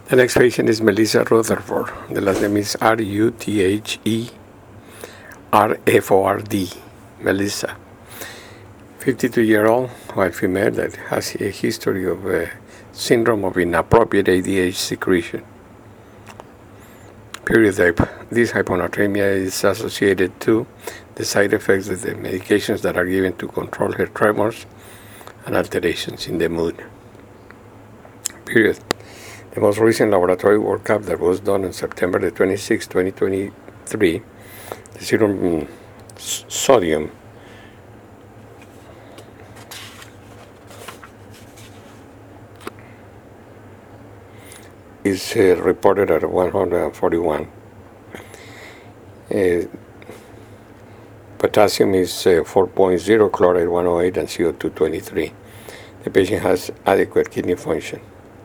The next patient is Melissa Rutherford. The last name is Rutherford. Melissa. 52-year-old white female that has a history of syndrome of inappropriate ADH secretion. Period. This hyponatremia is associated to the side effects of the medications that are given to control her tremors and alterations in the mood. Period. The most recent laboratory workup that was done on September the 26th, 2023, the serum sodium is reported at 141. Potassium is 4.0, chloride 108, and CO2 23. The patient has adequate kidney function.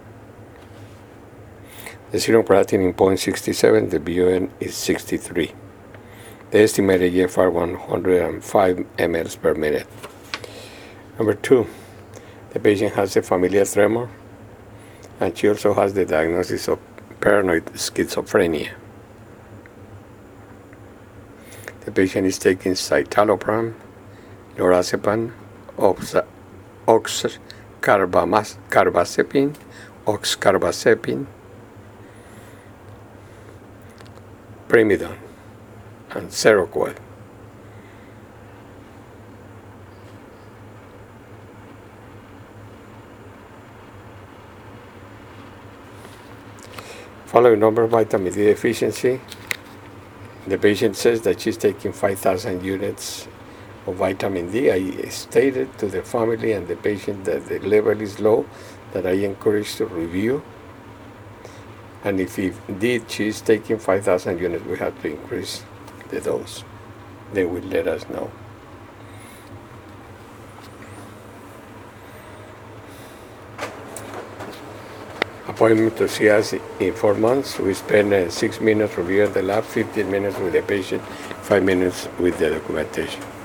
The serum creatinine 0.67, the BUN is 63. The estimated EFR 105 mL per minute. Number 2, the patient has a familial tremor, and she also has the diagnosis of paranoid schizophrenia. The patient is taking citalopram, lorazepam, oxcarbazepine, Primidone, and Seroquel. Following number vitamin D deficiency, the patient says that she's taking 5,000 units of vitamin D. I stated to the family and the patient that the level is low, that I encourage to review. And if indeed she's taking 5,000 units, we have to increase the dose. They will let us know. Appointment to see us in 4 months. We spend 6 minutes reviewing the lab, 15 minutes with the patient, 5 minutes with the documentation.